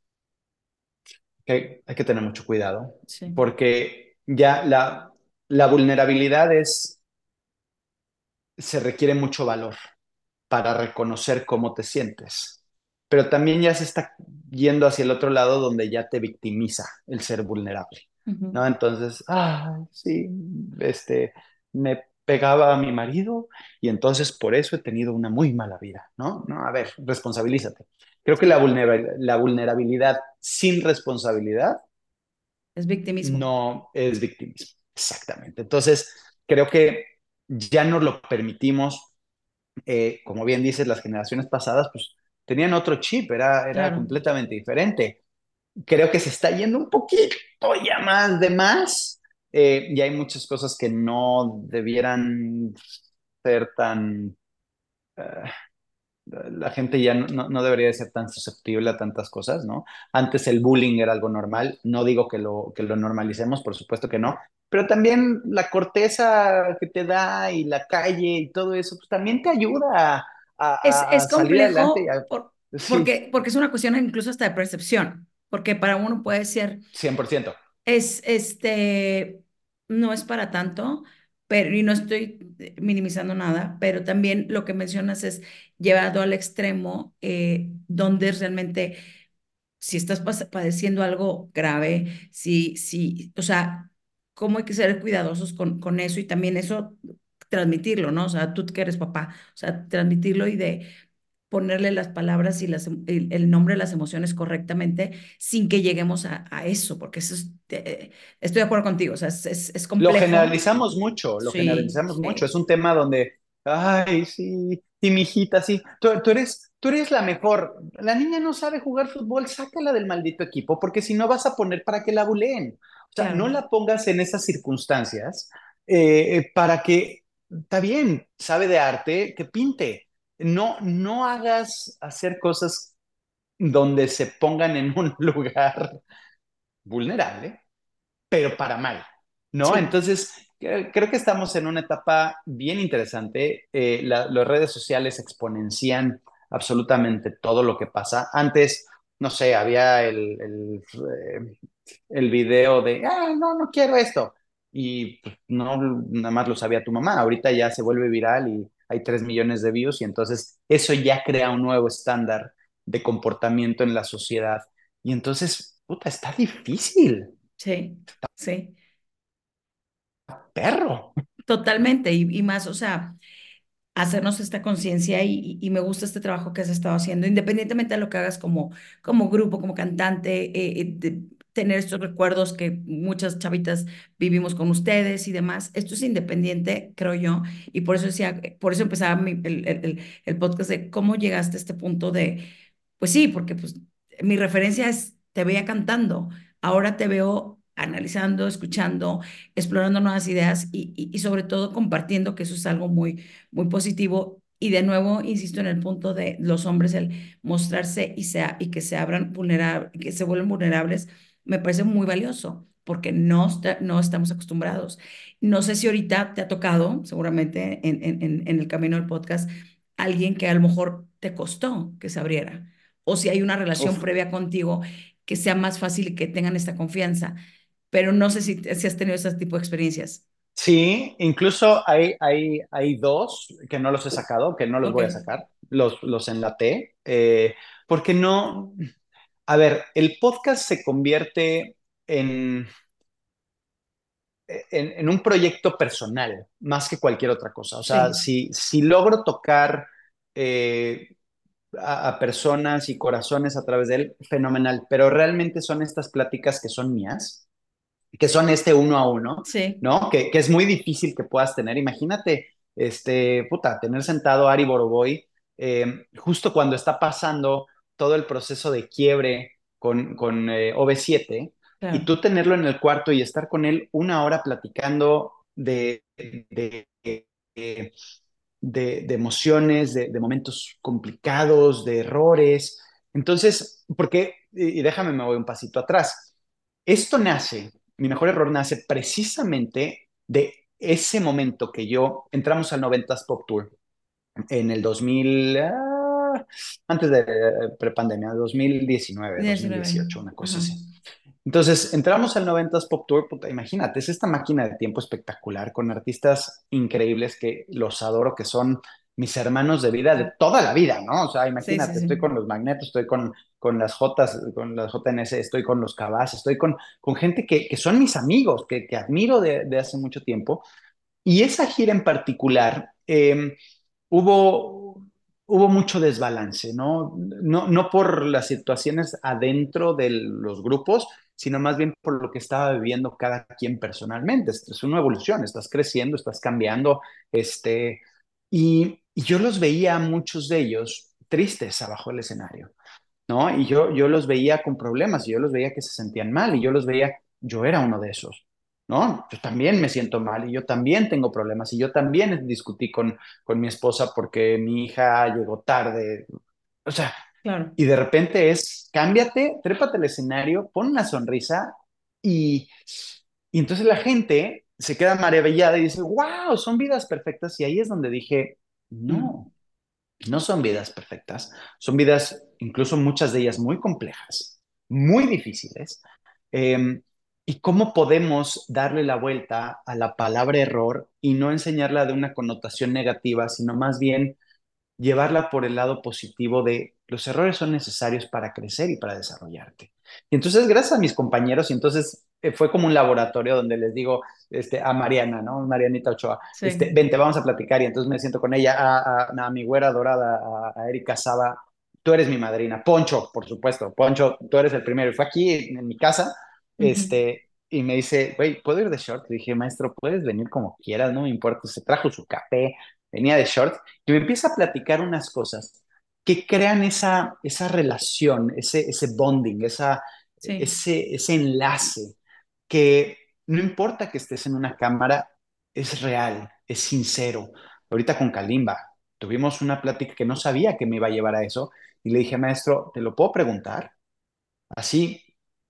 que hay que tener mucho cuidado, Sí. porque ya la, la vulnerabilidad es, se requiere mucho valor para reconocer cómo te sientes. Pero también ya se está yendo hacia el otro lado donde ya te victimiza el ser vulnerable, Ujú. ¿no? Entonces, ah, sí, este, me pegaba a mi marido y entonces por eso he tenido una muy mala vida, ¿no? No, a ver, responsabilízate. Creo que la, Sí, vulnera- la vulnerabilidad sin responsabilidad es victimismo. no es victimismo. Exactamente. Entonces, creo que ya nos lo permitimos, eh, como bien dices, las generaciones pasadas, pues tenían otro chip, era, era Claro. completamente diferente. Creo que se está yendo un poquito ya más de más, eh, y hay muchas cosas que no debieran ser tan... Uh, la gente ya no, no, no, debería de ser tan susceptible a tantas cosas, ¿no? Antes el bullying era algo normal, no digo que lo, que lo normalicemos, por supuesto que no, pero también la corteza que te da y la calle y todo eso, pues también te ayuda a, Es, a, es a salir adelante. Y complejo a, por- sí, porque, porque es una cuestión incluso hasta de percepción, porque para uno puede ser, cien por ciento. es este, no es para tanto, pero, y no estoy minimizando nada, pero también lo que mencionas es llevado al extremo, eh, donde realmente, si estás pas- padeciendo algo grave, si, si, o sea, cómo hay que ser cuidadosos con, con eso y también eso transmitirlo, ¿no? O sea, tú que eres papá, o sea, transmitirlo y de ponerle las palabras y las, em- el, el nombre de las emociones correctamente sin que lleguemos a, a eso, porque eso es, eh, estoy de acuerdo contigo, o sea, es, es, es Lo complejo. generalizamos mucho, lo Sí, generalizamos mucho. sí, Es un tema donde, ay, sí, y mi hijita, sí, tú, tú eres, tú eres la mejor. La niña no sabe jugar fútbol, sácala del maldito equipo, porque si no vas a poner para que la buleen. O sea, no claro. la pongas en esas circunstancias eh, para que, está bien, sabe de arte, que pinte. No, no hagas hacer cosas donde se pongan en un lugar vulnerable, pero para mal, ¿no? Sí, Entonces, cre- creo que estamos en una etapa bien interesante. Eh, la- las redes sociales exponencian absolutamente todo lo que pasa. Antes, no sé, había el, el, eh, el video de, ah, no, no quiero esto. Y pues, no, nada más lo sabía tu mamá. Ahorita ya se vuelve viral y hay tres millones de views y entonces eso ya crea un nuevo estándar de comportamiento en la sociedad. Y entonces, puta, está difícil, sí, sí, perro. totalmente. Y, y más, o sea, hacernos esta conciencia y, y- y me gusta este trabajo que has estado haciendo, independientemente de lo que hagas como, como grupo, como cantante, eh, eh, de tener estos recuerdos que muchas chavitas vivimos con ustedes y demás. Esto es independiente, creo yo, y por eso decía, por eso empezaba mi- el, el, el el podcast de cómo llegaste a este punto de, pues sí, porque pues mi referencia es, te veía cantando, ahora te veo analizando, escuchando, explorando nuevas ideas y, y, y sobre todo compartiendo, que eso es algo muy muy positivo. Y de nuevo, insisto en el punto de los hombres, el mostrarse y, sea, y que se abran vulnerables, que se vuelven vulnerables, me parece muy valioso, porque no, está- no estamos acostumbrados. No sé si ahorita te ha tocado, seguramente en, en, en en el camino del podcast, alguien que a lo mejor te costó que se abriera, o si hay una relación Uf. previa contigo que sea más fácil y que tengan esta confianza. Pero no sé si, si has tenido ese tipo de experiencias. Sí, incluso hay, hay, hay dos que no los he sacado, que no los Ok, voy a sacar, los, los enlaté, eh, porque no, a ver, el podcast se convierte en, en, en un proyecto personal más que cualquier otra cosa. O sea, sí, si, si logro tocar eh, a, a personas y corazones a través de él, fenomenal, pero realmente son estas pláticas que son mías, que son este uno a uno, sí, ¿no? Que, que es muy difícil que puedas tener. Imagínate, este, puta, tener sentado a Ari Boroboy eh, justo cuando está pasando todo el proceso de quiebre con, con eh, O V siete y claro, tú tenerlo en el cuarto y estar con él una hora platicando de, de, de, de, de emociones, de, de momentos complicados, de errores. Entonces, porque, y, y déjame, me voy un pasito atrás. Esto nace, mi mejor error nace precisamente de ese momento que yo entramos al noventas Pop Tour en el dos mil, ah, antes de eh, prepandemia, dos mil diecinueve, diecinueve. dos mil dieciocho, una cosa Ajá. así. Entonces, entramos al noventas Pop Tour, puta, imagínate, es esta máquina de tiempo espectacular con artistas increíbles que los adoro, que son mis hermanos de vida de toda la vida, ¿no? O sea, Sí, sí, imagínate, sí. estoy con los Magnetos, estoy con, con las Jotas, con las J N S, estoy con los Cabas, estoy con, con gente que, que son mis amigos, que, que admiro de, de hace mucho tiempo. Y esa gira en particular, eh, hubo, hubo mucho desbalance, ¿no? No, no por las situaciones adentro de los grupos, sino más bien por lo que estaba viviendo cada quien personalmente. Es, es una evolución, estás creciendo, estás cambiando, este, y, y yo los veía a muchos de ellos tristes abajo del escenario. ¿No? Y yo, yo los veía con problemas y yo los veía que se sentían mal y yo los veía, yo era uno de esos, ¿no? Yo también me siento mal y yo también tengo problemas y yo también discutí con, con mi esposa porque mi hija llegó tarde. O sea, Claro. y de repente es, cámbiate, trépate al escenario, pon una sonrisa y, y entonces la gente se queda maravillada y dice, wow, son vidas perfectas. Y ahí es donde dije, Mm. no, no son vidas perfectas, son vidas, incluso muchas de ellas muy complejas, muy difíciles. Eh, ¿Y cómo podemos darle la vuelta a la palabra error y no enseñarla de una connotación negativa, sino más bien llevarla por el lado positivo de los errores son necesarios para crecer y para desarrollarte? Y entonces, gracias a mis compañeros, y entonces eh, fue como un laboratorio donde les digo este, a Mariana, ¿no? Marianita Ochoa, este, Sí. vente, vamos a platicar. Y entonces me siento con ella, a, a, a mi güera dorada, a, a Erika Saba, tú eres mi madrina. Poncho, por supuesto, Poncho, tú eres el primero. Y fue aquí en, en mi casa, Ujú. este, y me dice, güey, ¿puedo ir de short? Le dije, maestro, puedes venir como quieras, no me importa. Se trajo su café, venía de short, y me empieza a platicar unas cosas que crean esa, esa relación, ese, ese bonding, esa, Sí. ese, ese enlace, que no importa que estés en una cámara, es real, es sincero. Ahorita con Kalimba tuvimos una plática que no sabía que me iba a llevar a eso, y le dije, maestro, ¿te lo puedo preguntar? Así,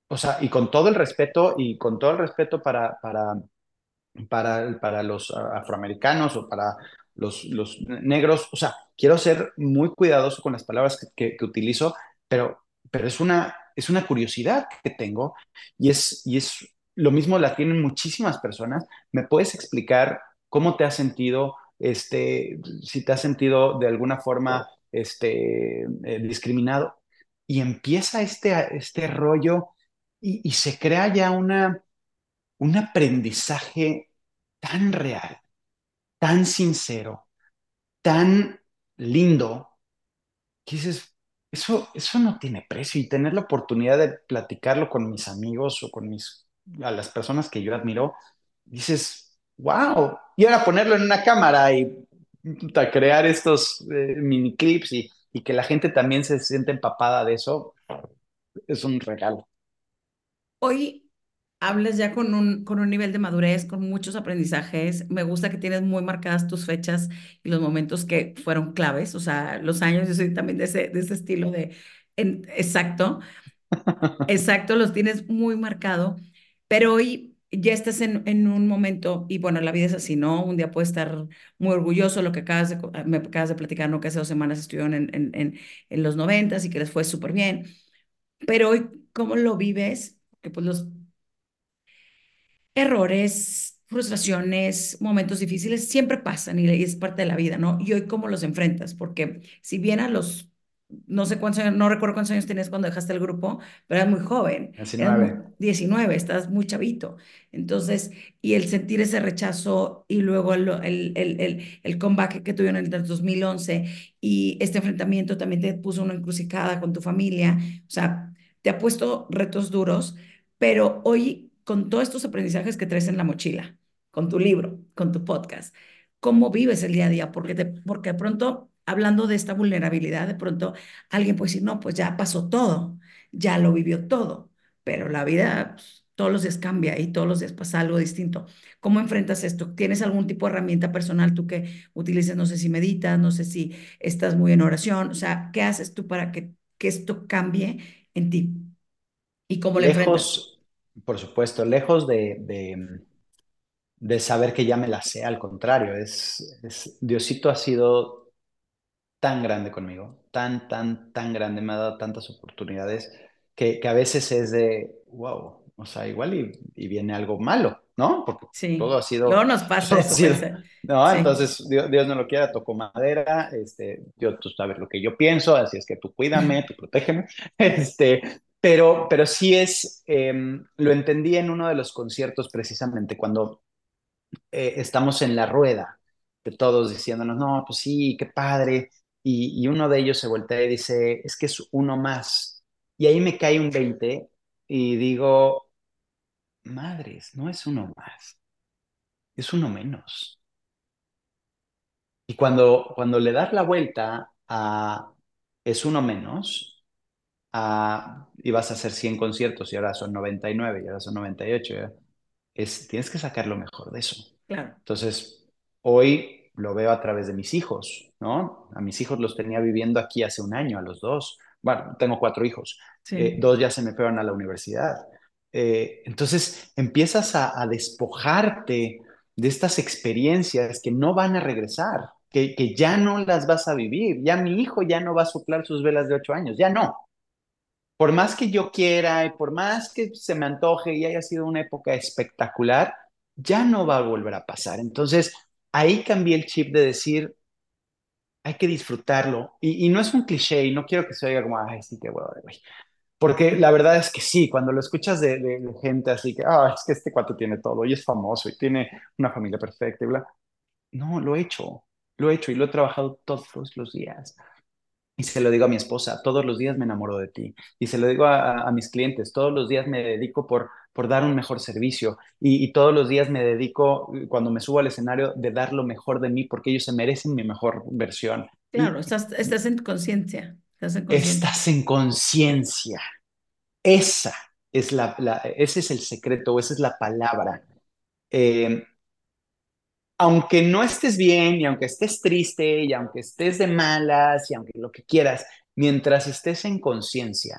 o sea, y con todo el respeto, y con todo el respeto para, para, para, para los ah, afroamericanos o para los, los negros, o sea, quiero ser muy cuidadoso con las palabras que, que- que utilizo, pero, pero es una, es una curiosidad que tengo y es, y es lo mismo la tienen muchísimas personas. ¿Me puedes explicar cómo te has sentido, este, si te has sentido de alguna forma, este, eh, discriminado? Y empieza este, este rollo y, y se crea ya una, un aprendizaje tan real, tan sincero, tan lindo, que dices, eso, eso no tiene precio. Y tener la oportunidad de platicarlo con mis amigos o con mis, a las personas que yo admiro, dices, wow. Y ahora ponerlo en una cámara y puta, crear estos eh, mini clips y, y que la gente también se siente empapada de eso, es un regalo. Hoy hablas ya con un, con un nivel de madurez, con muchos aprendizajes. Me gusta que tienes muy marcadas tus fechas y los momentos que fueron claves, o sea, los años, yo soy también de ese, de ese estilo de, en- exacto, exacto, los tienes muy marcado, pero hoy ya estás en, en un momento, y bueno, la vida es así, ¿no? Un día puedes estar muy orgulloso, lo que acabas de, co- me acabas de platicar, ¿no? Que hace dos semanas estuvieron en, en, en, en los noventas y que les fue súper bien, pero hoy, ¿cómo lo vives? Que pues los errores, frustraciones, momentos difíciles siempre pasan y es parte de la vida, ¿no? Y hoy cómo los enfrentas, porque si bien a los, no sé cuántos años, no recuerdo cuántos años tenías cuando dejaste el grupo, pero eras muy joven, eras muy, diecinueve. diecinueve, estás muy chavito. Entonces, y el sentir ese rechazo y luego el, el, el, el, el comeback que tuvieron en el dos mil once y este enfrentamiento también te puso una encrucijada con tu familia, o sea, te ha puesto retos duros, pero hoy, con todos estos aprendizajes que traes en la mochila, con tu libro, con tu podcast, ¿cómo vives el día a día? Porque, te, porque de pronto, hablando de esta vulnerabilidad, de pronto alguien puede decir, no, pues ya pasó todo, ya lo vivió todo, pero la vida pues, todos los días cambia y todos los días pasa algo distinto. ¿Cómo enfrentas esto? ¿Tienes algún tipo de herramienta personal tú que utilices? No sé si meditas, no sé si estás muy en oración, o sea, ¿qué haces tú para que, que esto cambie en ti? ¿Y cómo lo enfrentas? Lejos, por supuesto, lejos de, de, de saber que ya me la sé, al contrario, es, es, Diosito ha sido tan grande conmigo, tan, tan, tan grande, me ha dado tantas oportunidades que, que a veces es de, wow, o sea, igual y, y viene algo malo, ¿no? Porque todo Sí, ha sido, luego nos pasa todo ha eso, sido, pensé. ¿no? Sí, Entonces, Dios, Dios no lo quiera, toco madera, este, yo, tú sabes lo que yo pienso, así es que tú cuídame, tú protégeme, este, pero, pero sí es, eh, lo entendí en uno de los conciertos precisamente, cuando eh, estamos en la rueda de todos diciéndonos, no, pues sí, qué padre. Y, y uno de ellos se voltea y dice, es que es uno más. Y ahí me cae un veinte y digo, madres, no es uno más, es uno menos. Y cuando, cuando le das la vuelta a es uno menos, a, y vas a hacer cien conciertos y ahora son noventa y nueve y ahora son noventa y ocho, ¿ya? Es, tienes que sacar lo mejor de eso. claro, Entonces, hoy lo veo a través de mis hijos, ¿no? A mis hijos los tenía viviendo aquí hace un año, a los dos. Bueno, tengo cuatro hijos. Eh, sí, dos ya se me fueron a la universidad. Eh, entonces, empiezas a, a despojarte de estas experiencias que no van a regresar, que, que ya no las vas a vivir. Ya mi hijo ya no va a soplar sus velas de ocho años, ya no. Por más que yo quiera y por más que se me antoje y haya sido una época espectacular, ya no va a volver a pasar. Entonces, ahí cambié el chip de decir, hay que disfrutarlo. Y, y no es un cliché y no quiero que se oiga como, ay, sí, qué huevo de güey. Porque la verdad es que sí, cuando lo escuchas de, de- de gente así que, ah, es que este cuate tiene todo y es famoso y tiene una familia perfecta y bla. No, lo he hecho, lo he hecho y lo he trabajado todos los días. Y se lo digo a mi esposa, todos los días me enamoro de ti. Y se lo digo a, a mis clientes, todos los días me dedico por, por dar un mejor servicio. Y, y todos los días me dedico, cuando me subo al escenario, de dar lo mejor de mí porque ellos se merecen mi mejor versión. claro, Y estás, estás en conciencia, estás en conciencia. estás en conciencia. Esa es la, la- ese es el secreto, esa es la palabra. Eh, Aunque no estés bien y aunque estés triste y aunque estés de malas y aunque lo que quieras, mientras estés en conciencia,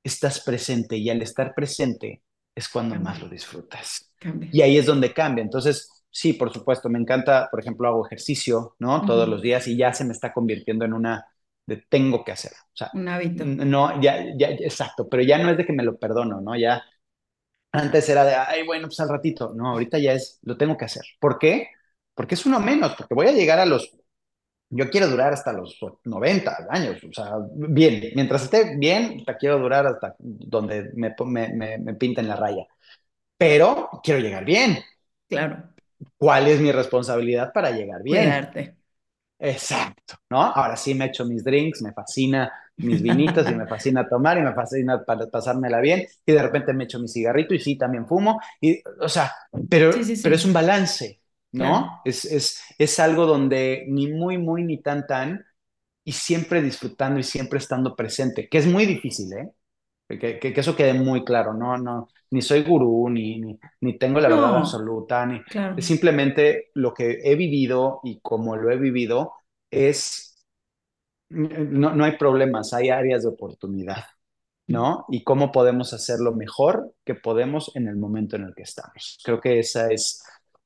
estás presente y al estar presente es cuando más Cambia, lo disfrutas. cambia. Y ahí es donde cambia. Entonces, sí, por supuesto, me encanta, por ejemplo, hago ejercicio, ¿no? Todos Ujú. los días y ya se me está convirtiendo en una de tengo que hacer. O sea, Un hábito. no, ya, ya, exacto, pero ya no es de que me lo perdono, ¿no? Ya antes era de, ay, bueno, pues al ratito. No, ahorita ya es, lo tengo que hacer. ¿Por qué? Porque es uno menos, porque voy a llegar a los, yo quiero durar hasta los noventa años, o sea, bien, mientras esté bien, te quiero durar hasta donde me, me, me, me pinten la raya, pero quiero llegar bien. Claro. ¿Cuál es mi responsabilidad para llegar bien? Cuidarte. Exacto, ¿no? Ahora sí me echo mis drinks, me fascina mis vinitos y me fascina tomar y me fascina para pasármela bien y de repente me echo mi cigarrito y sí, también fumo y, o sea, pero, Sí, sí, pero es un sí. balance, Claro. ¿no? Es, es, es algo donde ni muy, muy, ni tan, tan y siempre disfrutando y siempre estando presente, que es muy difícil, ¿eh? Que, que, que eso quede muy claro, no, no, ni soy gurú, ni, ni, ni tengo la verdad No, absoluta, ni claro. simplemente lo que he vivido y como lo he vivido es, no, no hay problemas, hay áreas de oportunidad, ¿no? Y cómo podemos hacer lo mejor que podemos en el momento en el que estamos. Creo que esa es,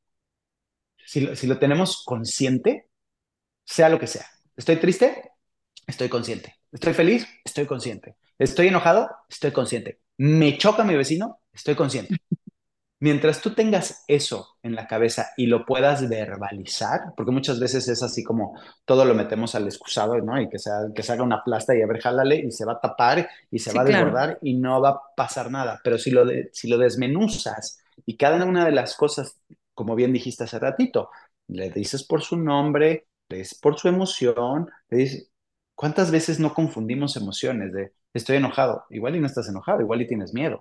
si lo, si lo tenemos consciente, sea lo que sea. ¿Estoy triste? Estoy consciente. ¿Estoy feliz? Estoy consciente. ¿Estoy enojado? Estoy consciente. ¿Me choca mi vecino? Estoy consciente. Mientras tú tengas eso en la cabeza y lo puedas verbalizar, porque muchas veces es así como todo lo metemos al excusado, ¿no? Y que se, que se haga una plasta y a ver, jálale y se va a tapar y se va Sí, a claro. desbordar y no va a pasar nada. Pero si lo, de, si lo desmenuzas y cada una de las cosas, como bien dijiste hace ratito, le dices por su nombre, le dices por su emoción, le dices, ¿cuántas veces no confundimos emociones de estoy enojado? Igual y no estás enojado, igual y tienes miedo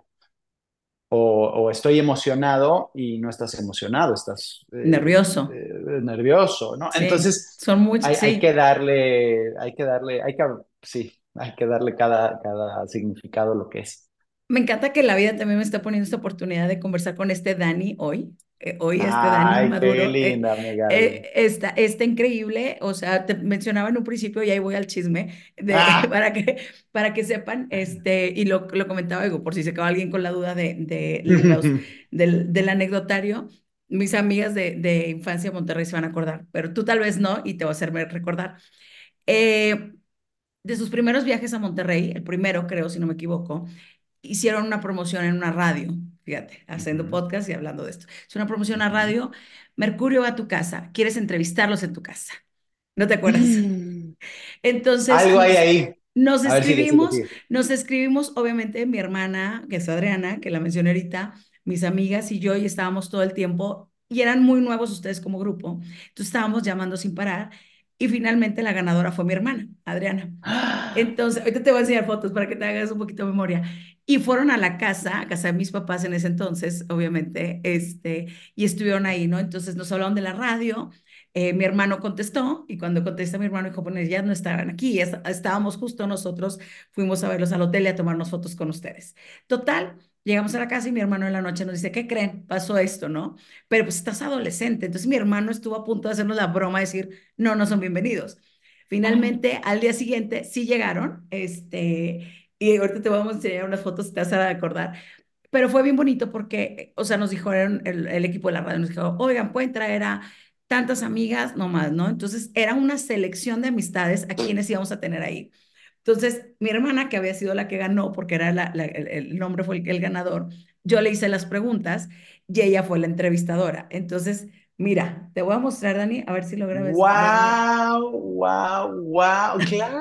o, o estoy emocionado y no estás emocionado, estás eh, Nervioso. eh, nervioso, ¿no? Sí. Entonces Son muchos, hay, hay que sí. darle, hay que darle, hay que, sí, hay que darle cada, cada significado a lo que es. Me encanta que la vida también me está poniendo esta oportunidad de conversar con este Dani hoy. Eh, hoy este Dani Ay, qué Maduro eh, linda, mi Gaby. eh, está, está increíble. O sea, te mencionaba en un principio y ahí voy al chisme de, Ah. para que, para que sepan, este, y lo, lo comentaba, digo, por si se quedó alguien con la duda de, de los, del, del anecdotario. Mis amigas de, de infancia de Monterrey se van a acordar, pero tú tal vez no y te voy a hacerme recordar. Eh, de sus primeros viajes a Monterrey, el primero creo, si no me equivoco, hicieron una promoción en una radio, fíjate, haciendo Ujú. podcast y hablando de esto. Es una promoción a Ujú. radio. Mercurio va a tu casa, quieres entrevistarlos en tu casa. ¿No te acuerdas? Mm. Entonces Algo hay nos, ahí. nos A ver, sigue, sigue, escribimos, sigue. nos escribimos, obviamente, mi hermana, que es Adriana, que la mencioné ahorita, mis amigas y yo, y estábamos todo el tiempo, y eran muy nuevos ustedes como grupo, entonces estábamos llamando sin parar, y finalmente la ganadora fue mi hermana, Adriana. Ah. Entonces, ahorita te voy a enseñar fotos para que te hagas un poquito de memoria. Y fueron a la casa, a casa de mis papás en ese entonces, obviamente, este, y estuvieron ahí, ¿no? Entonces nos hablaron de la radio, eh, mi hermano contestó, y cuando contesta mi hermano dijo, bueno, ya no estaban aquí, ya estábamos justo nosotros, fuimos a verlos al hotel y a tomarnos fotos con ustedes. Total, llegamos a la casa y mi hermano en la noche nos dice, ¿qué creen? Pasó esto, ¿no? Pero pues estás adolescente, entonces mi hermano estuvo a punto de hacernos la broma de decir, no, no son bienvenidos. Finalmente, al día siguiente sí llegaron, este, y ahorita te vamos a enseñar unas fotos, te vas a acordar, pero fue bien bonito porque, o sea, nos dijeron, el, el equipo de la radio nos dijo, oigan, pueden traer a tantas amigas, no más, ¿no? Entonces, era una selección de amistades a quienes íbamos a tener ahí. Entonces, mi hermana, que había sido la que ganó, porque era la, la, el, el, nombre fue el, el ganador, yo le hice las preguntas y ella fue la entrevistadora. Entonces, mira, te voy a mostrar, Dani, a ver si logra verlo. Wow, wow, wow,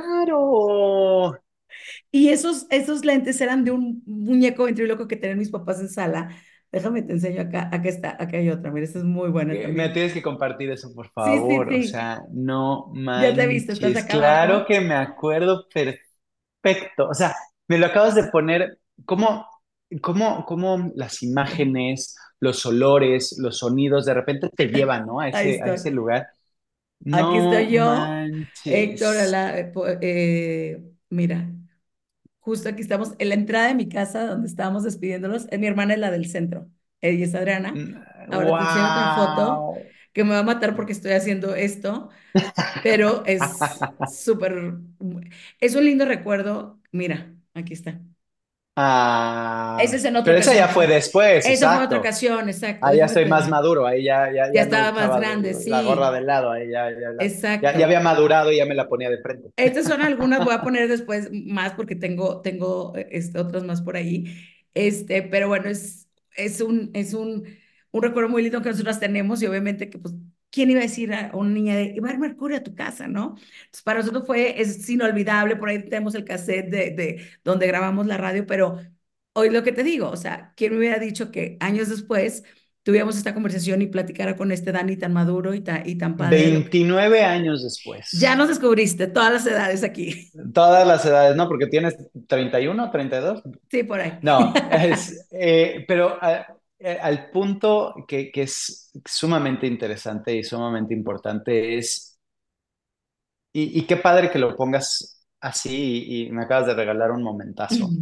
claro. Y esos, esos lentes eran de un muñeco ventríloco que tenían mis papás en sala. Déjame te enseño acá, acá está, acá hay otra, mira, esta es muy buena Que Me también. tienes que compartir eso, por Sí, sí, favor. O sí, sea, no ya te viste, estás manches. acá Claro abajo. que me acuerdo perfecto. O sea, me lo acabas de poner. ¿Cómo, cómo, cómo las imágenes, los olores, los sonidos de repente te llevan, ¿no? A Ahí ese, a estoy. ese lugar. Aquí estoy No yo, Héctor, manches. la, eh, po- eh, mira, justo aquí estamos en la entrada de mi casa donde estábamos despidiéndolos. Eh, mi hermana es la del centro, ella es Adriana. Ahora te enseño otra foto Wow. que me va a matar porque estoy haciendo esto, pero es súper, es un lindo recuerdo. Mira, aquí está. Ese Ah, es en otra pero esa ya ocasión. fue después, Eso fue en otra exacto. ocasión, exacto. Ahí ya Déjame estoy te más digo. maduro, ahí ya, ya, Ya ya no estaba más echaba grande, la gorra sí, de lado, ahí ya, ya, la- ya, ya exacto. había madurado y ya me la ponía de frente. Estas son algunas, voy a poner después más porque tengo, tengo este, otras más por ahí. Este, pero bueno, es, es un, es un, un recuerdo muy lindo que nosotros tenemos y obviamente que, pues, ¿quién iba a decir a una niña de, va a ir Mercurio a tu casa, ¿no? Entonces, para nosotros fue, es inolvidable, por ahí tenemos el cassette de, de donde grabamos la radio, pero hoy lo que te digo, o sea, ¿quién me hubiera dicho que años después tuviéramos esta conversación y platicara con este Dani tan maduro y tan, y tan padre de lo que... Veintinueve años Ya después. nos descubriste todas las edades aquí. Todas las edades, ¿no? Porque tienes treinta y uno, treinta y dos. Sí, por ahí. No, es, eh, pero a- eh, al punto que, que es sumamente interesante y sumamente importante es, y, y qué padre que lo pongas así y, y me acabas de regalar un momentazo.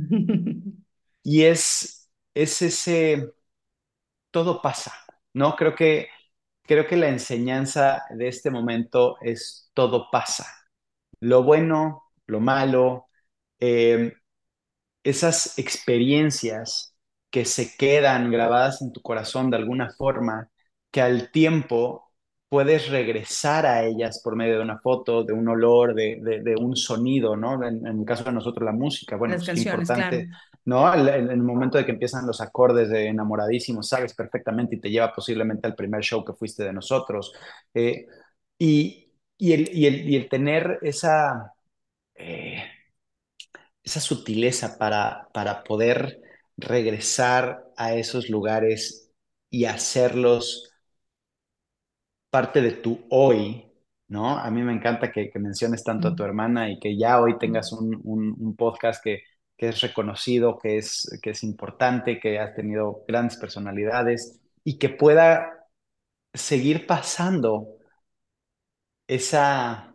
Y es, es ese, todo pasa, ¿no? Creo que, creo que la enseñanza de este momento es todo pasa. Lo bueno, lo malo, eh, esas experiencias que se quedan grabadas en tu corazón de alguna forma, que al tiempo puedes regresar a ellas por medio de una foto, de un olor, de, de, de un sonido, ¿no? En, en el caso de nosotros la música, bueno, Las pues qué canciones, claro. importante, ¿no? En, en el momento de que empiezan los acordes de Enamoradísimo, sabes perfectamente y te lleva posiblemente al primer show que fuiste de nosotros. Eh, y, y, el, y, el, y el tener esa... Eh, esa sutileza para, para poder regresar a esos lugares y hacerlos parte de tu hoy, ¿no? A mí me encanta que, que menciones tanto a tu hermana y que ya hoy tengas un, un, un podcast que, que es reconocido, que es, que es importante, que has tenido grandes personalidades y que pueda seguir pasando esa,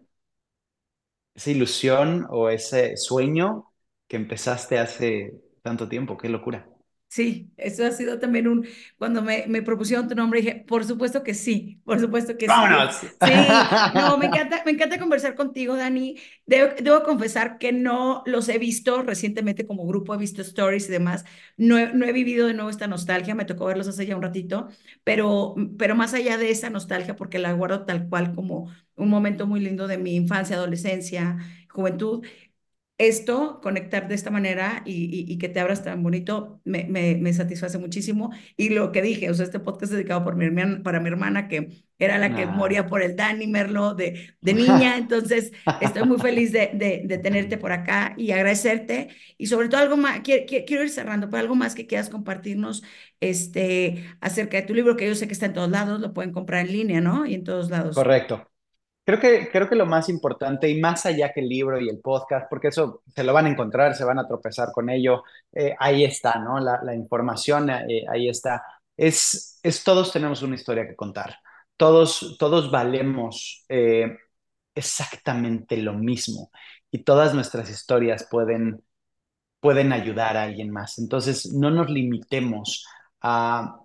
esa ilusión o ese sueño que empezaste hace tanto tiempo. Qué locura. Sí, eso ha sido también un, cuando me, me propusieron tu nombre, dije, por supuesto que sí, por supuesto que sí. ¡Vámonos! Sí, no, me encanta, me encanta conversar contigo, Dani. Debo, debo confesar que no los he visto recientemente como grupo, he visto stories y demás. No he, no he vivido de nuevo esta nostalgia, me tocó verlos hace ya un ratito, pero, pero más allá de esa nostalgia, porque la guardo tal cual como un momento muy lindo de mi infancia, adolescencia, juventud. Esto, conectar de esta manera y, y, y que te abras tan bonito, me, me, me satisface muchísimo. Y lo que dije, o sea, este podcast es dedicado por mi hermana, para mi hermana, que era la que Ah. moría por el Dani Merlo de, de niña. Entonces, estoy muy feliz de, de, de tenerte por acá y agradecerte. Y sobre todo, algo más, quiero, quiero ir cerrando, pero algo más que quieras compartirnos este, acerca de tu libro, que yo sé que está en todos lados, lo pueden comprar en línea, ¿no? Y en todos lados. Correcto. Creo que, creo que lo más importante, y más allá que el libro y el podcast, porque eso se lo van a encontrar, se van a tropezar con ello, eh, ahí está, ¿no? La, la información, eh, ahí está. Es, es todos tenemos una historia que contar. Todos, todos valemos eh, exactamente lo mismo y todas nuestras historias pueden, pueden ayudar a alguien más. Entonces, no nos limitemos a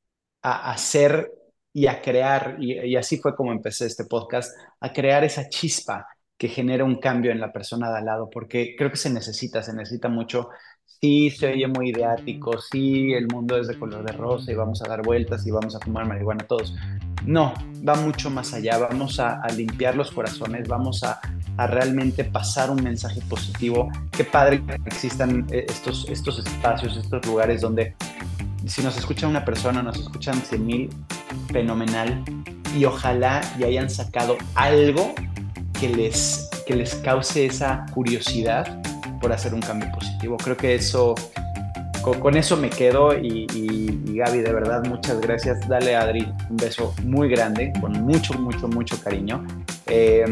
a hacer y a crear, y, y así fue como empecé este podcast, a crear esa chispa que genera un cambio en la persona de al lado, porque creo que se necesita, se necesita mucho. Sí, se oye muy ideático, sí, el mundo es de color de rosa y vamos a dar vueltas y vamos a fumar marihuana todos. No, va mucho más allá, vamos a, a limpiar los corazones, vamos a, a, realmente pasar un mensaje positivo. Qué padre que existan estos, estos espacios, estos lugares donde si nos escucha una persona, nos escuchan cien mil, fenomenal. Y ojalá y hayan sacado algo que les, que les cause esa curiosidad por hacer un cambio positivo. Creo que eso, con, con eso me quedo y, y, y Gaby, de verdad, muchas gracias. Dale a Adri un beso muy grande, con mucho, mucho, mucho cariño. Eh,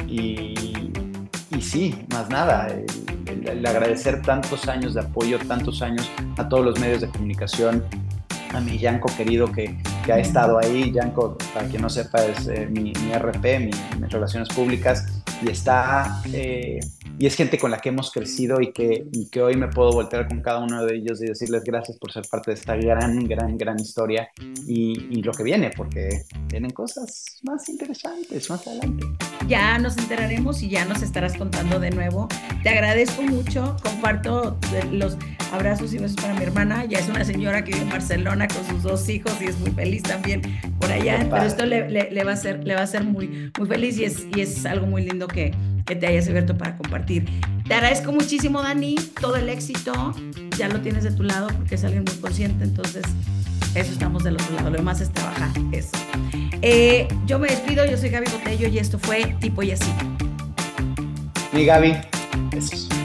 y, y sí, más nada, el, el, el agradecer tantos años de apoyo, tantos años a todos los medios de comunicación, a mi Yanko querido que, que ha estado ahí. Yanko, para quien no sepa, es eh, mi, mi R P, mi, mis relaciones públicas, y está eh, y es gente con la que hemos crecido y que, y que hoy me puedo voltear con cada uno de ellos y decirles gracias por ser parte de esta gran, gran, gran historia y, y lo que viene, porque vienen cosas más interesantes más adelante. Ya nos enteraremos y ya nos estarás contando de nuevo. Te agradezco mucho, comparto los abrazos y besos para mi hermana. Ya es una señora que vive en Barcelona con sus dos hijos y es muy feliz también por allá, pero esto le, le, le va a hacer, le va a hacer muy, muy feliz y es, y es algo muy lindo que, que te hayas abierto para compartir. Te agradezco muchísimo, Dani, todo el éxito, ya lo tienes de tu lado porque es alguien muy consciente, entonces eso, estamos del otro lado, lo demás es trabajar, eso. Eh, yo me despido, yo soy Gaby Botello y esto fue Tipo y Así. Mi Gaby, besos.